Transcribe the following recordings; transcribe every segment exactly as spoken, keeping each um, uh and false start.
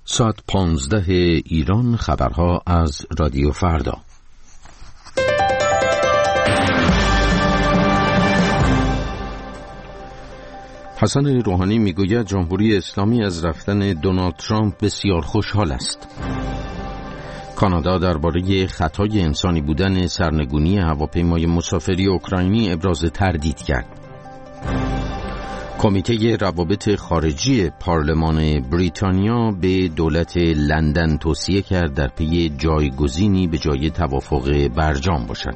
ساعت پانزده ایران، خبرها از رادیو فردا. حسن روحانی میگوید جمهوری اسلامی از رفتن دونالد ترامپ بسیار خوشحال است. کانادا درباره خطای انسانی بودن سرنگونی هواپیمای مسافری اوکراینی ابراز تردید کرد. کمیته روابط خارجی پارلمان بریتانیا به دولت لندن توصیه کرد در پی جایگزینی به جای توافق برجام باشد.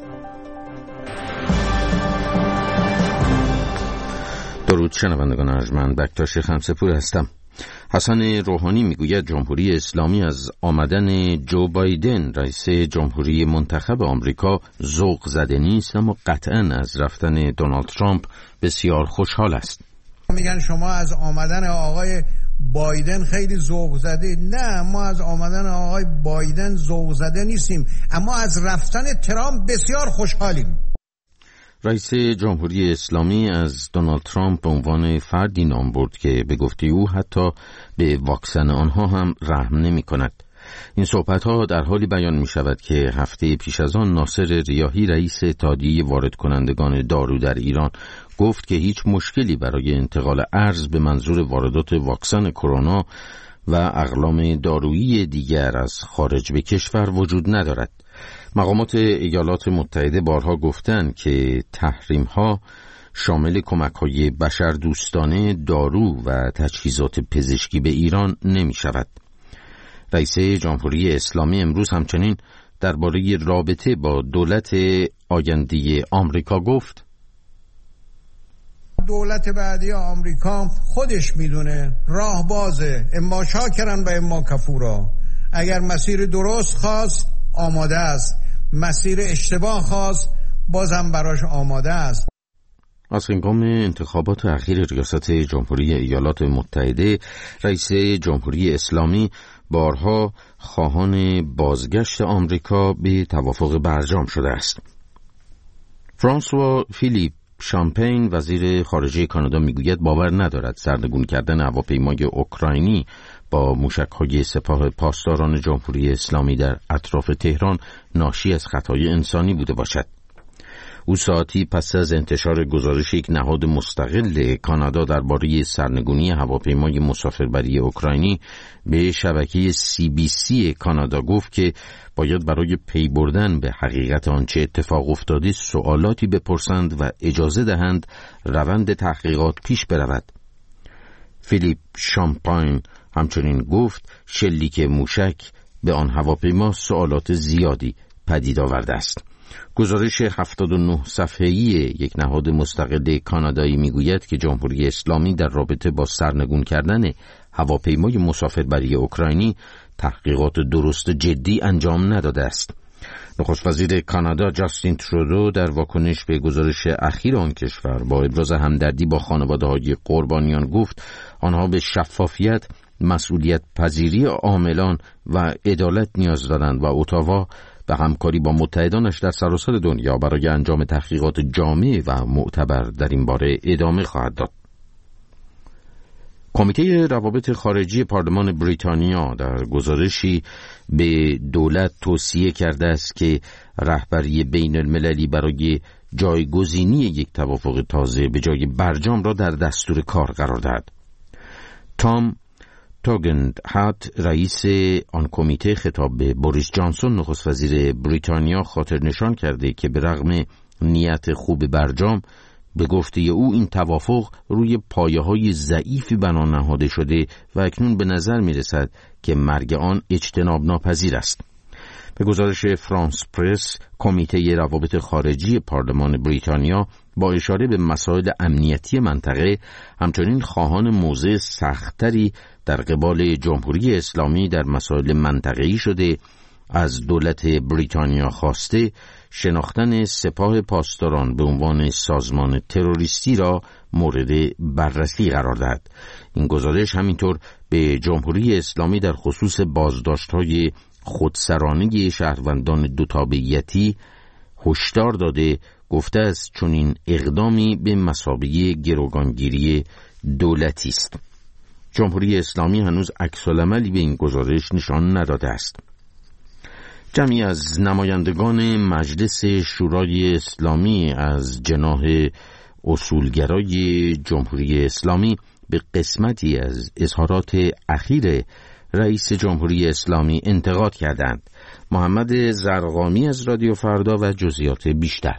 درود شنوندگان ارجمند، بکتاش خمسپور هستم. حسن روحانی میگوید جمهوری اسلامی از آمدن جو بایدن رئیس جمهوری منتخب آمریکا ذوق زده نیست، اما قطعاً از رفتن دونالد ترامپ بسیار خوشحال است. میگن شما از آمدن آقای بایدن خیلی ذوق زده. نه، ما از آمدن آقای بایدن ذوق زده نیستیم، اما از رفتن ترامپ بسیار خوشحالیم. رئیس جمهوری اسلامی از دونالد ترامپ به عنوان فردی نام برد که به گفته او حتی به واکسن آنها هم رحم نمی کند. این صحبت‌ها در حالی بیان می شود که هفته پیش از آن ناصر ریاحی رئیس اتحادیه وارد کنندگان دارو در ایران گفت که هیچ مشکلی برای انتقال ارز به منظور واردات واکسن کرونا و اقلام دارویی دیگر از خارج به کشور وجود ندارد. مقامات ایالات متحده بارها گفتند که تحریم‌ها شامل کمک‌های بشردوستانه دارو و تجهیزات پزشکی به ایران نمی‌شود. رئیس جمهوری اسلامی امروز همچنین درباره رابطه با دولت آینده آمریکا گفت: دولت بعدی آمریکا خودش میدونه، راه بازه، اما شاکرن و اما کفورا. اگر مسیر درست خواست آماده است، مسیر اشتباه خواست بازم براش آماده است. از هنگام انتخابات اخیر ریاست جمهوری ایالات متحده، رئیس جمهوری اسلامی بارها خواهان بازگشت آمریکا به توافق برجام شده است. فرانسوا فیلیپ شامپین وزیر خارجه کانادا میگوید باور ندارد سرنگون کردن هواپیمای اوکراینی با موشک‌های سپاه پاسداران جمهوری اسلامی در اطراف تهران ناشی از خطای انسانی بوده باشد. او ساعتی پس از انتشار گزارش یک نهاد مستقل کانادا درباره سرنگونی هواپیمای مسافربری اوکراینی به شبکه سی بی سی کانادا گفت که باید برای پی بردن به حقیقت آنچه اتفاق افتاده سوالاتی بپرسند و اجازه دهند روند تحقیقات پیش برود. فیلیپ شامپاین همچنین گفت شلیک موشک به آن هواپیما سوالات زیادی پدید آورده است. گزارش هفتاد و نه صفحه‌ای یک نهاد مستقل کانادایی میگوید که جمهوری اسلامی در رابطه با سرنگون کردن هواپیمای مسافربری اوکراینی تحقیقات درست جدی انجام نداده است. نخست وزیر کانادا جاستین ترودو در واکنش به گزارش اخیر آن کشور با ابراز همدردی با خانواده‌های قربانیان گفت آنها به شفافیت، مسئولیت پذیری عاملان و عدالت نیاز دارند و اتاوا و همکاری با متحدانش در سراسر دنیا برای انجام تحقیقات جامع و معتبر در این باره ادامه خواهد داد. کمیته روابط خارجی پارلمان بریتانیا در گزارشی به دولت توصیه کرده است که رهبری بین المللی برای جایگزینی یک توافق تازه به جای برجام را در دستور کار قرار دهد. تام توگند هات رئیس آن کمیته خطاب به بوریس جانسون نخست وزیر بریتانیا خاطر نشان کرده که به رغم نیت خوب برجام به گفته او این توافق روی پایه‌های ضعیفی بنا نهاده شده و اکنون به نظر می‌رسد که مرگ آن اجتناب ناپذیر است. به گزارش فرانس پرس، کمیته روابط خارجی پارلمان بریتانیا با اشاره به مسائل امنیتی منطقه همچنین خواهان موضع سخت‌تری در قبال جمهوری اسلامی در مسائل منطقه‌ای شده، از دولت بریتانیا خواسته شناختن سپاه پاسداران به عنوان سازمان تروریستی را مورد بررسی قرار دهد. این گزارش همینطور به جمهوری اسلامی در خصوص بازداشت‌های خودسرانه شهروندان دو تابعیتی هشدار داده گفته است چون این اقدامی به مثابه گروگانگیری دولتی است. جمهوری اسلامی هنوز عکس‌العملی به این گزارش نشان نداده است. جمعی از نمایندگان مجلس شورای اسلامی از جناح اصولگرای جمهوری اسلامی به قسمتی از اظهارات اخیر رئیس جمهوری اسلامی انتقاد کردند. محمد زرقامی از رادیو فردا و جزئیات بیشتر.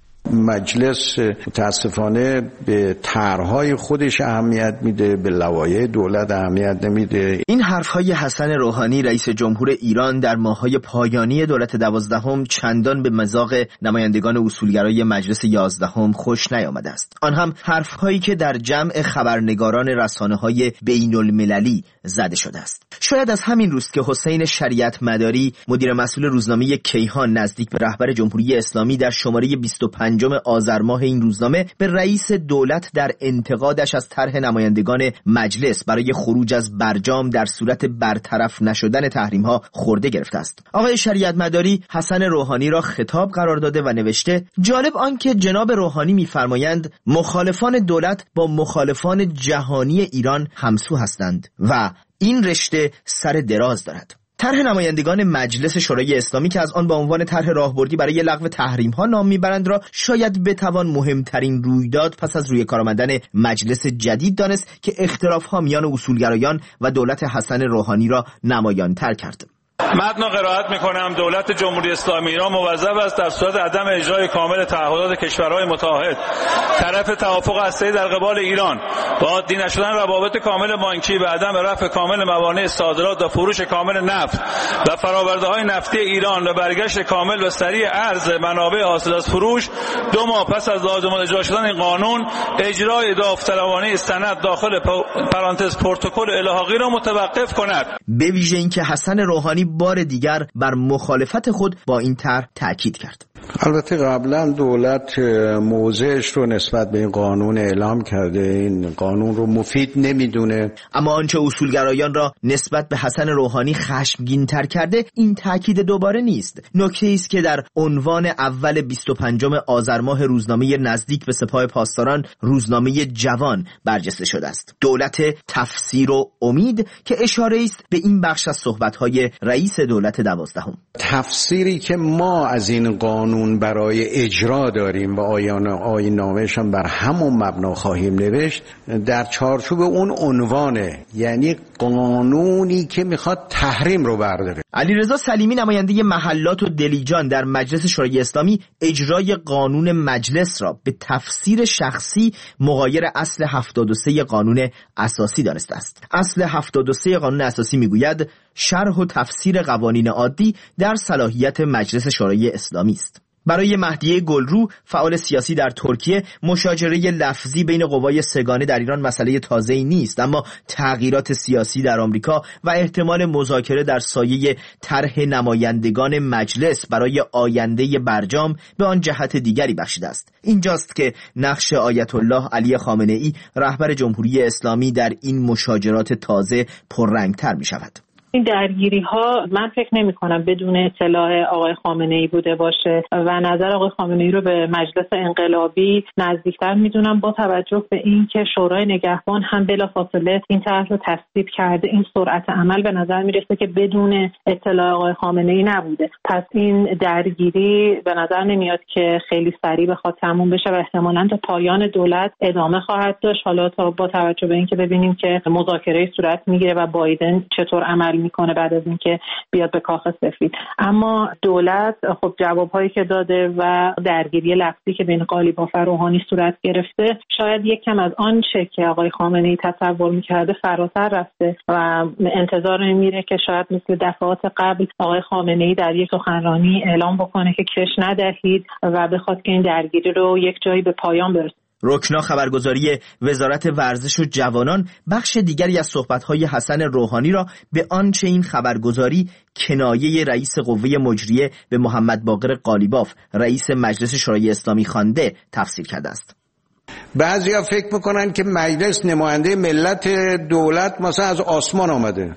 مجلس متاسفانه به طرحهای خودش اهمیت میده، به لوایح دولت اهمیت نمیده. این حرفهای حسن روحانی رئیس جمهور ایران در ماه‌های پایانی دولت دوازدهم چندان به مذاق نمایندگان اصولگرای مجلس یازدهم خوش نیامده است. آن هم حرفهایی که در جمع خبرنگاران رسانه‌های بین‌المللی زده شده است. شاید از همین روست که حسین شریعت مداری مدیر مسئول روزنامه کیهان نزدیک به رهبر جمهوری اسلامی در شماره بیست و پنج آذر ماه این روزنامه به رئیس دولت در انتقادش از طرح نمایندگان مجلس برای خروج از برجام در صورت برطرف نشدن تحریم‌ها خورده گرفته است. آقای شریعت مداری حسن روحانی را خطاب قرار داده و نوشته: جالب آن که جناب روحانی می‌فرمایند مخالفان دولت با مخالفان جهانی ایران همسو هستند و این رشته سر دراز دارد. طرح نمایندگان مجلس شورای اسلامی که از آن با عنوان طرح راهبردی برای لغو تحریم‌ها نام میبرند را شاید بتوان مهمترین رویداد پس از روی کار آمدن مجلس جدید دانست که اختلاف‌ها میان اصولگرایان و دولت حسن روحانی را نمایان‌تر کرد. متن را قرائت می‌کنم. دولت جمهوری اسلامی ایران موظف است در صورت عدم اجرای کامل تعهدات کشورهای متعاهد طرف توافق هسته‌ای در قبال ایران با عادی نشدن روابط کامل بانکی و عدم رفع کامل موانع صادرات و فروش کامل نفت و فرآورده‌های نفتی ایران و برگشت کامل و سریع ارز منابع حاصل از فروش دو ماه پس از لازم اجرا شدن این قانون اجرای داوطلبانه سند داخل پرانتز پروتکل الحاقی را متوقف کند. به ویژه اینکه حسن روحانی بار دیگر بر مخالفت خود با این طرح تاکید کرد. البته قبلا دولت موضعش رو نسبت به این قانون اعلام کرده، این قانون رو مفید نمیدونه. اما آنچه اصولگرایان را نسبت به حسن روحانی خشمگین تر کرده این تاکید دوباره نیست. نکته است که در عنوان اول بیست و پنجم آذر ماه روزنامه نزدیک به سپاه پاسداران روزنامه جوان برجسته شده است. دولت تفسیر و امید که اشاره است به این بخش از صحبت‌های رئیس دولت دوازدهم. تفسیری که ما از این قانون برای اجرا داریم و آیان آیین نامه‌اش هم بر همون مبنا خواهیم نوشت در چارچوب اون عنوانه، یعنی قانونی که میخواد تحریم رو برداره. علیرضا سلیمی نماینده محلات و دلیجان در مجلس شورای اسلامی اجرای قانون مجلس را به تفسیر شخصی مغایر اصل هفتاد و سه قانون اساسی دانسته است. اصل هفتاد و سه قانون اساسی میگوید شرح و تفسیر قوانین عادی در صلاحیت مجلس شورای اسلامی است. برای مهدیه گلرو فعال سیاسی در ترکیه مشاجره لفظی بین قوای سگانه در ایران مسئله تازه‌ای نیست، اما تغییرات سیاسی در آمریکا و احتمال مذاکره در سایه طرح نمایندگان مجلس برای آینده برجام به آن جهت دیگری بخشیده است. اینجاست که نقش آیت الله علی خامنه‌ای رهبر جمهوری اسلامی در این مشاجرات تازه پررنگ‌تر می‌شود. این درگیری ها من فکر نمی کنم بدون اطلاع آقای خامنه‌ای بوده باشه و نظر آقای خامنه‌ای رو به مجلس انقلابی نزدیکتر میدونم با توجه به این که شورای نگهبان هم بلافاصله این طرح رو تصویب کرده. این سرعت عمل به نظر میرسه که بدون اطلاع آقای خامنه‌ای نبوده. پس این درگیری به نظر نمیاد که خیلی سریع بخواد تموم بشه و احتمالاً تا پایان دولت ادامه خواهد داشت. حالا تا با توجه به این که ببینیم که مذاکره صورت میگیره و بایدن چطور عمل میکنه بعد از اینکه بیاد به کاخ سفید. اما دولت خب جوابهایی که داده و درگیری لفظی که بین قالیباف و روحانی صورت گرفته شاید یک کم از آن چه که آقای خامنه‌ای تصور میکرده فراتر رفته و انتظار میره که شاید مثل دفعات قبل آقای خامنه‌ای در یک سخنرانی اعلام بکنه که کش ندهید و بخواد که این درگیری رو یک جایی به پایان برسونه. رکنا خبرگزاری وزارت ورزش و جوانان بخش دیگری از صحبت‌های حسن روحانی را به آنچه این خبرگزاری کنایه رئیس قوه مجریه به محمد باقر قالیباف رئیس مجلس شورای اسلامی خوانده تفسیر کرده است. بعضیا فکر میکنن که مجلس نماینده ملت، دولت مثلا از آسمان آمده.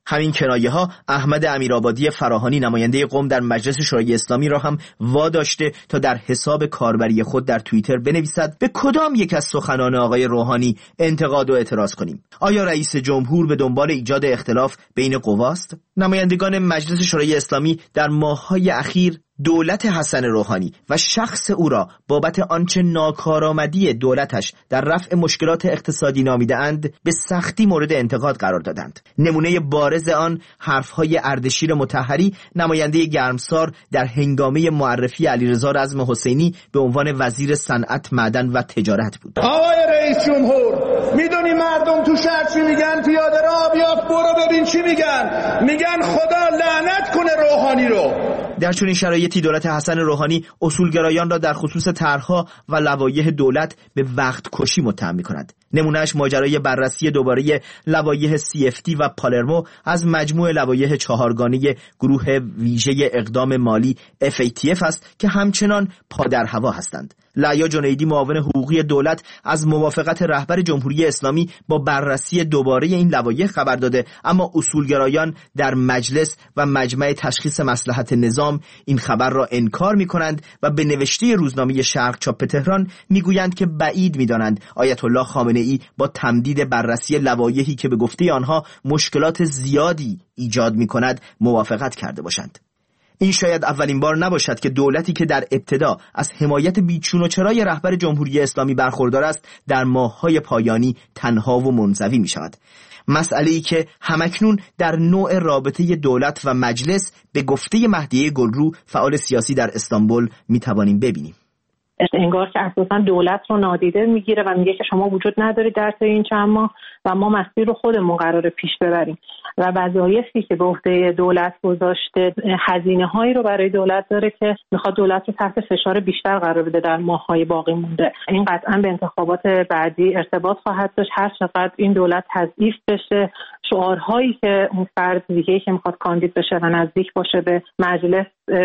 همین کنایه ها احمد امیرآبادی فراهانی نماینده قم در مجلس شورای اسلامی را هم واداشته تا در حساب کاربری خود در توییتر بنویسد به کدام یک از سخنان آقای روحانی انتقاد و اعتراض کنیم. آیا رئیس جمهور به دنبال ایجاد اختلاف بین قواست؟ نمایندگان مجلس شورای اسلامی در ماه‌های اخیر دولت حسن روحانی و شخص او را بابت آنچه ناکارآمدی دولتش در رفع مشکلات اقتصادی نامیده‌اند به سختی مورد انتقاد قرار دادند. نمونه بارز آن حرفهای اردشیر مطهری نماینده گرمسار در هنگامه معرفی علیرضا رزم حسینی به عنوان وزیر صنعت، معدن و تجارت بود. آقای رئیس جمهور، میدونی مردم تو شهر چی میگن؟ پیاده راه بیاد برو ببین چی میگن. میگن خدا لعنت کنه روحانی رو. در چنین شرایطی دولت حسن روحانی اصولگرایان را در خصوص طرح‌ها و لوایح دولت به وقت کشی متهم می‌کند. نمونهش ماجرای بررسی دوباره لوایح سی اف تی و پالرمو از مجموع لوایح چهارگانه گروه ویژه اقدام مالی اف ای تی اف است که همچنان پادر هوا هستند. لعیا جنیدی معاون حقوقی دولت از موافقت رهبر جمهوری اسلامی با بررسی دوباره این لوایح خبر داده، اما اصولگرایان در مجلس و مجمع تشخیص مصلحت نظام این خبر را انکار می‌کنند و به نوشته روزنامه شرق چاپ تهران می‌گویند که بعید می‌دانند آیت الله خامنه ای با تمدید بررسی لوایحی که به گفته آنها مشکلات زیادی ایجاد می‌کند موافقت کرده باشند. این شاید اولین بار نباشد که دولتی که در ابتدا از حمایت بیچون و چرای رهبر جمهوری اسلامی برخوردار است در ماه‌های پایانی تنها و منزوی می شود. مسئله‌ای که همکنون در نوع رابطه دولت و مجلس به گفته مهدیه گلرو فعال سیاسی در استانبول می توانیم ببینیم. انگار که اساسا دولت رو نادیده میگیره و میگه که شما وجود ندارید در طی این چند ماه و ما مسیر رو خودمون قراره پیش ببریم و وظایفی که به عهده دولت گذاشته هزینه هایی رو برای دولت داره که میخواد دولت رو تحت فشار بیشتر قرار بده در ماه‌های باقی مونده. این قطعا به انتخابات بعدی ارتباط خواهد داشت. هر چقدر این دولت تضعیف بشه، شعارهایی که اون فرد دیگه‌ای که میخواد کاندید بشه و نزدیک باشه به مجلس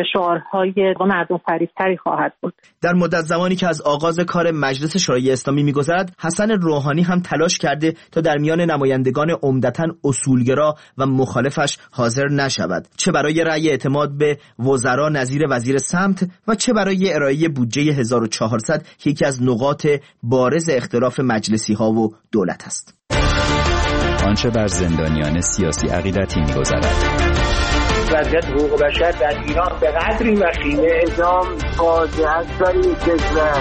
شعارهای مردم فریب‌تری خواهد بود. در مدت زمانی که از آغاز کار مجلس شورای اسلامی می‌گذرد، حسن روحانی هم تلاش کرده تا در میان نمایندگان عمدتاً اصولگرا و مخالفش حاضر نشود، چه برای رأی اعتماد به وزرا نظیر وزیر سمت و چه برای ارائه بودجه هزار و چهارصد که یکی از نقاط بارز اختلاف مجلسی‌ها و دولت است. آنچه بر زندانیان سیاسی عقیدتی می‌گذرد. وضعیت حقوق بشر در ایران به قدری وخیمه اعدام فاجعه است برای کشور.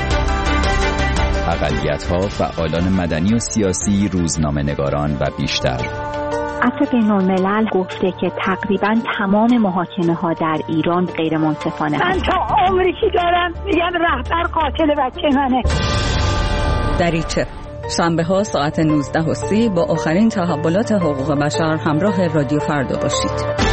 اقلیت‌ها، فعالان مدنی و سیاسی، روزنامه‌نگاران و بیشتر. عفو بین‌الملل گفته که تقریباً تمام محاکمه‌ها در ایران غیر منصفانه. من تا عمری که دارم میگم رهبر قاتل بچه منه. دریچه شنبه ها ساعت نوزده و سی با آخرین تحولات حقوق بشر همراه رادیو فردا باشید.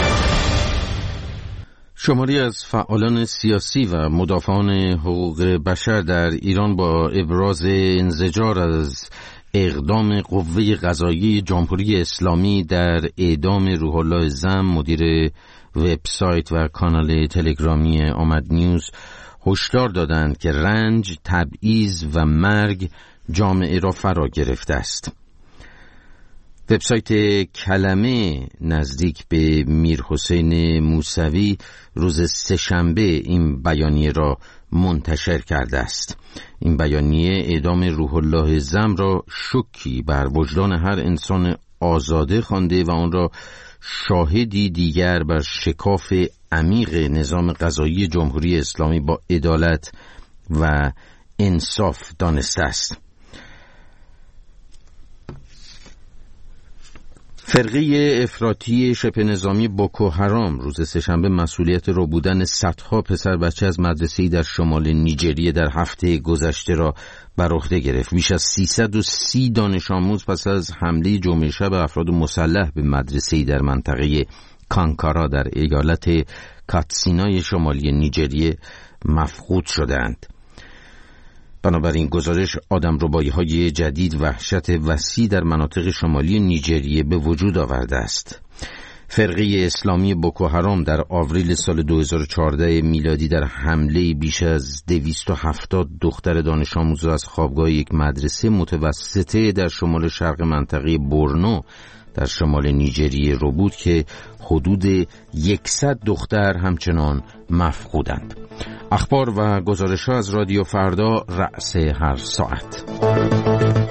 شماری از فعالان سیاسی و مدافعان حقوق بشر در ایران با ابراز انزجار از اقدام قوه قضاییه جمهوری اسلامی در اعدام روح الله زم، مدیر وبسایت و کانال تلگرامی آمد نیوز، هشدار دادند که رنج، تبعیض و مرگ جامعه را فرا گرفته است. وبسایت کلمه نزدیک به میر حسین موسوی روز سه‌شنبه این بیانیه را منتشر کرده است. این بیانیه اعدام روح الله زم را شوکی بر وجدان هر انسان آزاده خوانده و آن را شاهدی دیگر بر شکاف عمیق نظام قضایی جمهوری اسلامی با عدالت و انصاف دانسته است. فرقه افراطی شبه نظامی بوکو حرام روز سه‌شنبه مسئولیت ربودن صدها پسر بچه از مدرسه‌ای در شمال نیجریه در هفته گذشته را بر عهده گرفت. بیش از سیصد و سی دانش آموز پس از حمله جمعه شب افراد مسلح به مدرسه‌ای در منطقه کانکارا در ایالت کاتسینای شمالی نیجریه مفقود شدند. بنابراین گزارش آدمربایی‌های جدید وحشت وسیع در مناطق شمالی نیجریه به وجود آورده است. فرقه اسلامی بوکو حرام در آوریل سال دو هزار و چهارده میلادی در حمله بیش از دویست و هفتاد دختر دانش آموز از خوابگاه یک مدرسه متوسطه در شمال شرق منطقه بورنو در شمال نیجریه رو بود که حدود صد دختر همچنان مفقودند. اخبار و گزارش‌ها از رادیو فردا رأس هر ساعت.